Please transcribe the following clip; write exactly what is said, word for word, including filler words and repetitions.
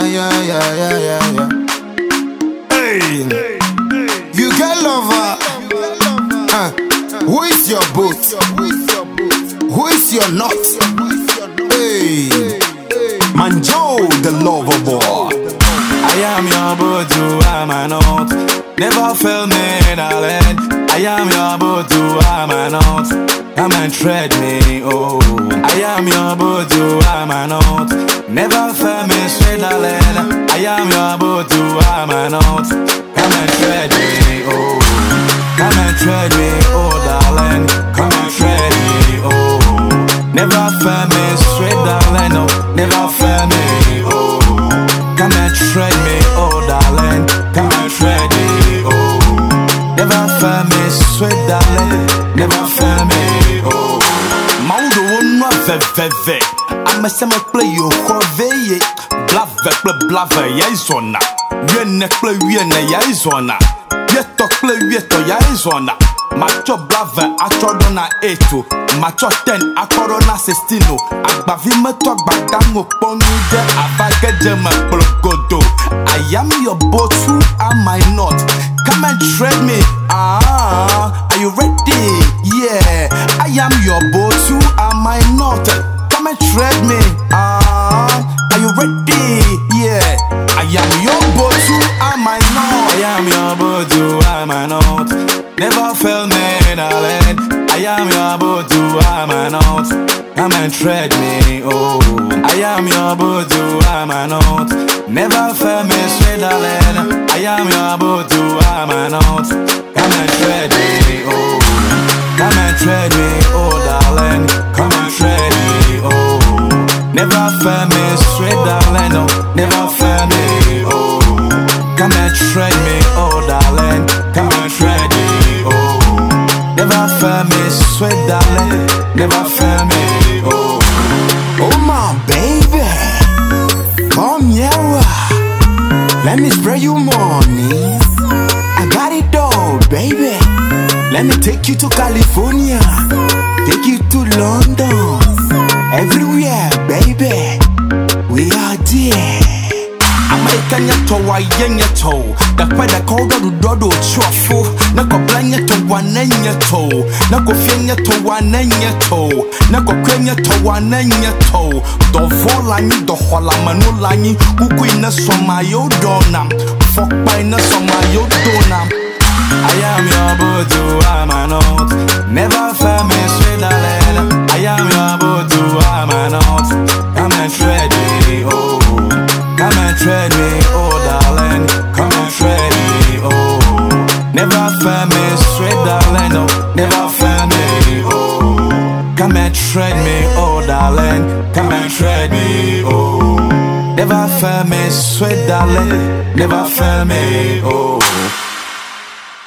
yeah, yeah, yeah, yeah, yeah. Hey, you get lover. Uh, who is your boat? Who is your nut? Hey, Manjo, the lover boy. I am your boat, you are my nut. Never fail me, darling. I am your boat, you are my nut. Come and tread me, oh. I am your boat, you are my nut. Never fail me, sweet darling. I am your boat, you are my nut. Come and tread me, oh. Come and tread me, oh darling. Come and tread me, oh. Never fail me, sweet darling, no. Never fail me, oh. Come and tread me, oh darling. Come and tread me, oh. Never fail me, sweet darling. Never fail me, oh. Maudo no ve ve ve. I'm a summer play you corvée. Blave blave yaisona. Yene play yene yaisona. Yeto play yeto yaisona. Macho blave achodona eto. Macho ten akorona sestino. Agbavi me talk badango ponu de avageje me blogodo. I am your boat, who am I not? Come and tread me. Ah, are you ready? Yeah, I am your boat, who am I not? Come and tread me. Ah, are you ready? Yeah, I am your boat, who am I not? I am your boat, who am I not? Never fail me, darling. I am your boat, who am I not? Come and tread me, oh. I am your boat, who am I not? Never fail me, sweet darling. I am your boat, who am I not? Come and tread me, oh. Come and tread me, oh darling. Come and tread me, oh. Never fail me, sweet darling, no. Never fail me, oh. Come and tread me, oh darling. Come and tread me, oh. Never fail me, sweet darling. Never fail me, oh. Oh my baby, come here. Let me spray you money. I got it all, baby. Let me take you to California, take you to London, everywhere, baby. We are there. American yato wa yenyato. The pada koga do dodo chofo. Nako blanya to wanenya to. Nako fienya to wanenya to. Nako kwenya to wanenya to. Do volani do hola manulani. Uku ina soma yo donam. Fuck by na soma yo donam. I am your boat, you are my nut. Never fail me, sweet darling. I am your boat, you are my nut. Come and tread me, oh. Come and tread me, oh darling. Come and tread me, oh. Never fail me, sweet darling, no. Never fail me, oh. Come and tread me, oh darling. Come and tread me, oh. Never fail me, sweet darling. Never fail me, oh.